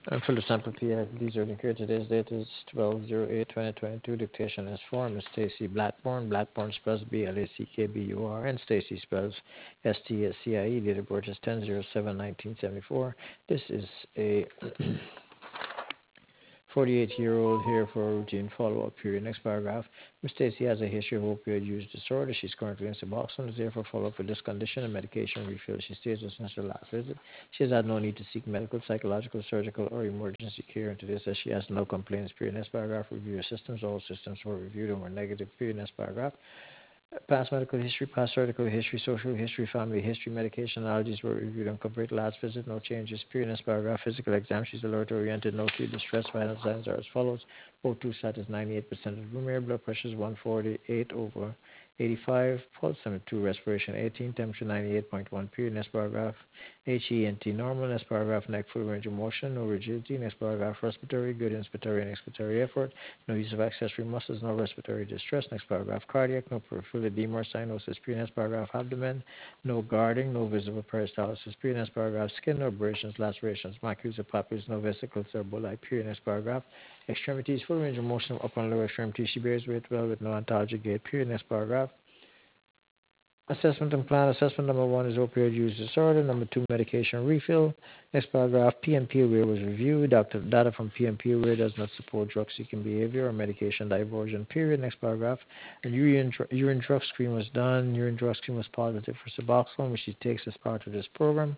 And for the sample PI, these are the today's date is 12/08/2022. Dictation is for Miss Stacy Blackburn. Blackburn spells Blackburn. Stacy spells STSCIE. Date of birth is 10/07/1974. This is a 48-year-old here for a routine follow-up period. Next paragraph. Ms. Stacy has a history of opioid use disorder. She's currently in Suboxone. Is there for follow-up for this condition and medication refill. She states that since her last visit, she has had no need to seek medical, psychological, surgical, or emergency care. Into this, as she has no complaints. Period. Next paragraph. Review your systems. All systems were reviewed and were negative. Period. Next paragraph. Past medical history, past surgical history, social history, family history, medication, allergies were reviewed and complete. Last visit, no changes. Period. Next paragraph. Physical exam. She's alert oriented, no feel distress. Vital signs are as follows. O2 sat is 98% of room air. Blood pressure is 148/85. Pulse 72. Respiration 18. Temperature 98.1. Period. Next paragraph. HENT normal. Next paragraph. Neck full range of motion. No rigidity. Next paragraph. Respiratory. Good inspiratory and expiratory effort. No use of accessory muscles. No respiratory distress. Next paragraph. Cardiac. No peripheral edema or cyanosis. Period. Next paragraph. Abdomen. No guarding. No visible peristalsis. Period. Next paragraph. Skin. No abrasions, lacerations, macules or papules. No vesicles or boli. Period. Next paragraph. Extremities. Full range of motion of upper and lower extremities. She bears weight well with no ontologic gait. Period. Next paragraph. Assessment and plan. Assessment number 1 is opioid use disorder. Number 2, medication refill. Next paragraph, PMP aware was reviewed. Data from PMP aware does not support drug-seeking behavior or medication diversion. Period. Next paragraph, a urine drug screen was done. Urine drug screen was positive for Suboxone, which she takes as part of this program.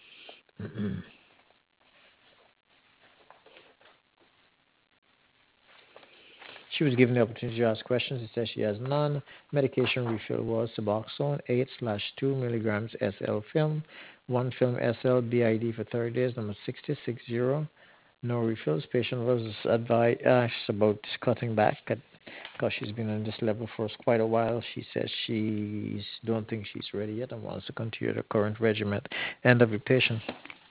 She was given the opportunity to ask questions. It says she has none. Medication refill was Suboxone 8/2 milligrams SL film, 1 film SL BID for 30 days, number 6060. No refills. Patient was advised about cutting back because she's been on this level for quite a while. She says she don't think she's ready yet and wants to continue the current regimen. End of the patient.